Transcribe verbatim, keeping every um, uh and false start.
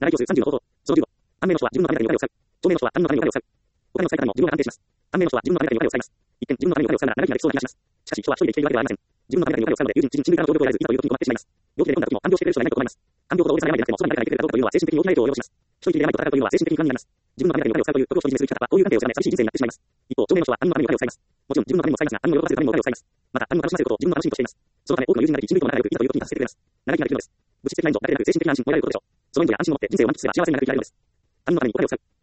長い行数さんじゅうの方法。そのじゅうご。安明の人は自分のためにお金を使う。長命の人は安のためにお金を使う。お金の使い方にも自分が安定します。安明の人は自分のためにお金を使います。一見、自分のためにお金を使うなら長生きになりそうな気がします。しかし、人は一人で生きているわけではありません。自分のためにお金を使うので、友人、知人、親類からの協力を得られず、いざという時に困ってしまいます。病気で寝込んだ時も、看病してくれる人がいないと困ります。看病ほど大げさな病でなくても、そばに誰かがいてくれるかどうかというのは精神的に大きな影響を及ぼします。一人きりで病と闘うというのは精神的に不安になります。自分のためにお金を使うということを独り占めする生き方は、こういう関係を狭め、寂しい人生になってしまいます。一方、長命の人は安のためにお金を使います。もちろん、自分のためにも使いますが、安の喜ばせるためにもお金を使います。また、安の楽しませることを自分の楽しみとしています。そのため、多くの友人ができ、人類とも仲良く、いざという時に助けてくれます。長生きができるのです。物質的な援助だけでなく、精神的な安心を得られることでしょう。その意味では安心を持って人生を満喫すれば幸せになると言われるのです。安のためにお金を使う。